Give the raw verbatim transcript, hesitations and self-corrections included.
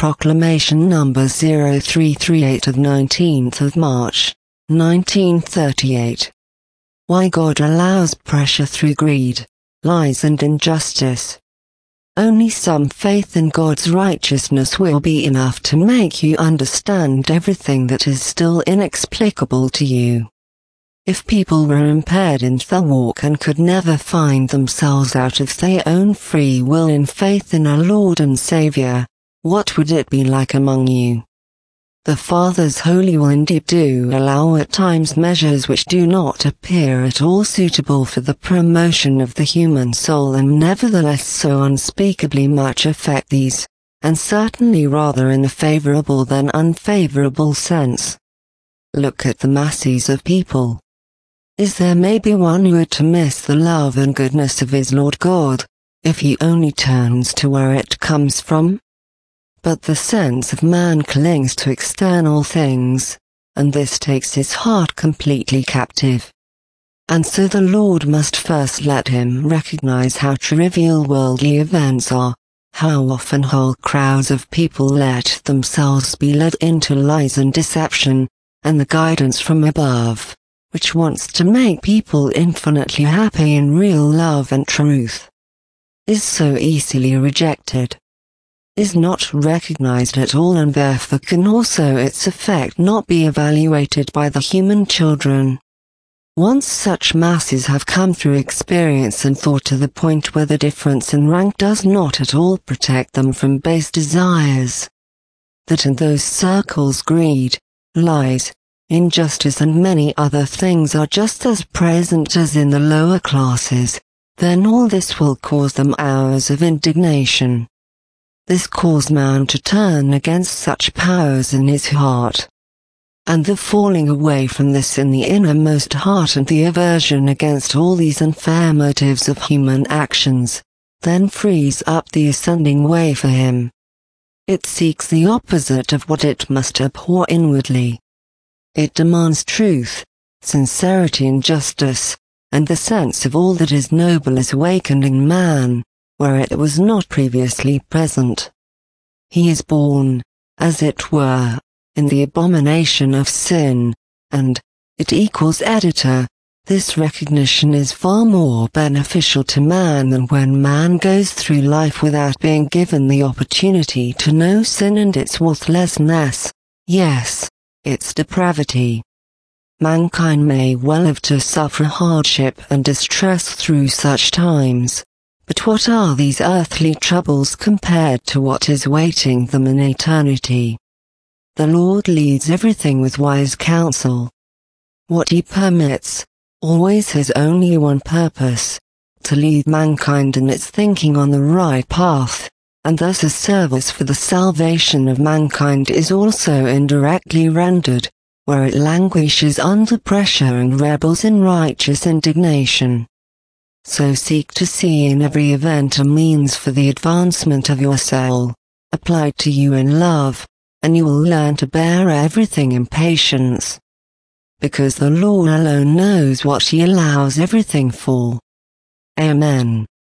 Proclamation number zero three three eight of nineteenth of March, nineteen thirty-eight. Why God allows pressure through greed, lies and injustice. Only some faith in God's righteousness will be enough to make you understand everything that is still inexplicable to you. If people were impaired in their walk and could never find themselves out of their own free will in faith in our Lord and Saviour, what would it be like among you? The Father's holy will indeed do allow at times measures which do not appear at all suitable for the promotion of the human soul, and nevertheless so unspeakably much affect these, and certainly rather in a favourable than unfavourable sense. Look at the masses of people. Is there maybe one who would to miss the love and goodness of his Lord God, if he only turns to where it comes from? But the sense of man clings to external things, and this takes his heart completely captive. And so the Lord must first let him recognize how trivial worldly events are, how often whole crowds of people let themselves be led into lies and deception, and the guidance from above, which wants to make people infinitely happy in real love and truth, is so easily rejected, is not recognized at all, and therefore can also its effect not be evaluated by the human children. Once such masses have come through experience and thought to the point where the difference in rank does not at all protect them from base desires, that in those circles greed, lies, injustice and many other things are just as present as in the lower classes, then all this will cause them hours of indignation. This caused man to turn against such powers in his heart. And the falling away from this in the innermost heart and the aversion against all these unfair motives of human actions, then frees up the ascending way for him. It seeks the opposite of what it must abhor inwardly. It demands truth, sincerity and justice, and the sense of all that is noble is awakened in man, where it was not previously present. He is born, as it were, in the abomination of sin, and, it equals editor, this recognition is far more beneficial to man than when man goes through life without being given the opportunity to know sin and its worthlessness, yes, its depravity. Mankind may well have to suffer hardship and distress through such times. But what are these earthly troubles compared to what is waiting them in eternity? The Lord leads everything with wise counsel. What he permits, always has only one purpose, to lead mankind in its thinking on the right path, and thus a service for the salvation of mankind is also indirectly rendered, where it languishes under pressure and rebels in righteous indignation. So seek to see in every event a means for the advancement of your soul, applied to you in love, and you will learn to bear everything in patience. Because the Lord alone knows what he allows everything for. Amen.